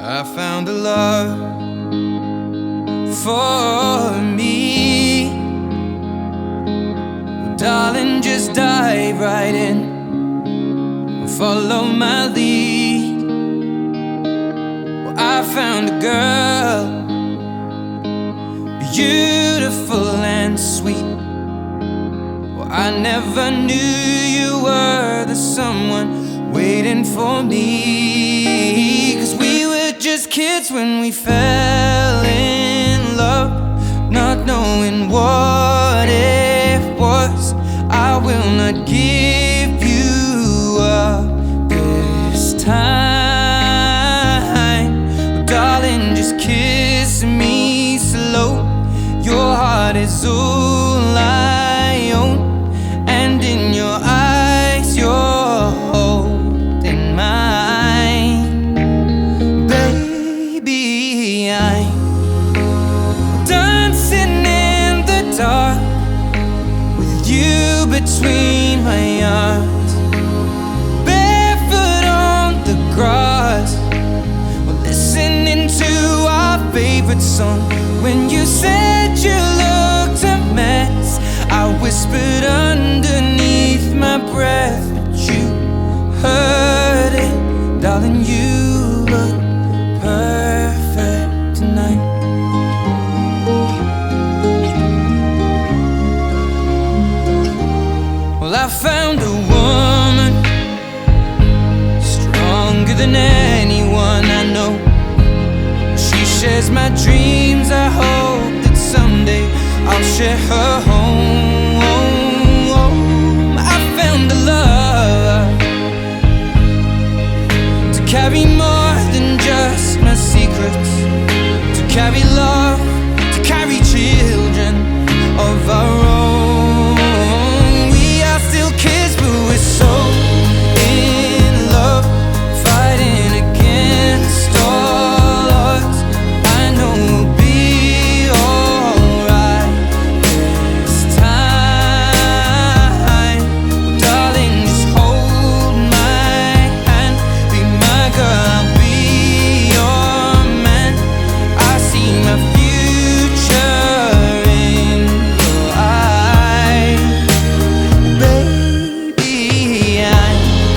I found a love for me. Well, darling, just dive right in, follow my lead. Well, I found a girl, beautiful and sweet. Well, I never knew you were the someone waiting for me. 'Cause we were just kids when we fell in love, not knowing what it was. I will not give you up this time. Oh, darling, just kiss me slow. Your heart is all I own, and in your eyes you're holding mine. Baby, I'm dancing in the dark with you between my arms, barefoot on the grass. We're listening to our favorite song. When you said you looked a mess, I whispered underneath my breath, but you heard it. Darling, you look perfect tonight. Well, I found a woman stronger than anyone I know. She shares my dreams. I hope that someday I'll share her home. I found a love to carry more than just my secrets, to carry love, to carry children of our own. We are still kids, but we're so in love, fighting against all odds. I know we'll be alright this time. Darling, just hold my hand, be my girl, I'll be your man. I see my future in your eyes. Baby, I'm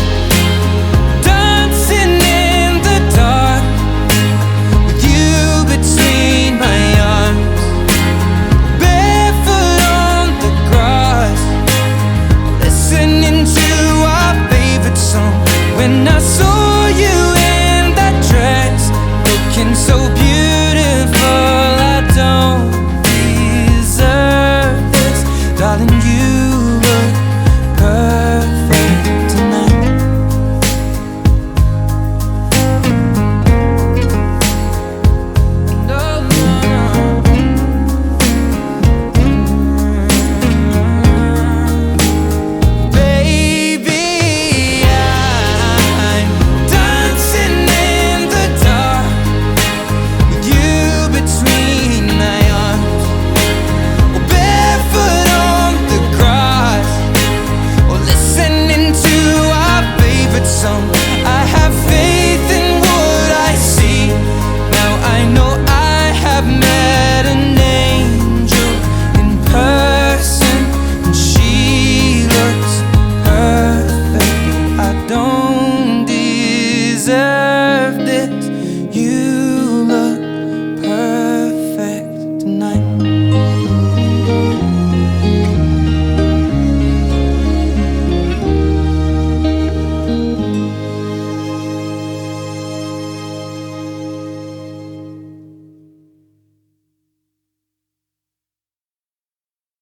dancing in the dark with you between my arms, barefoot on the grass, listening to our favorite song. When I saw you in that dress, looking so beautiful,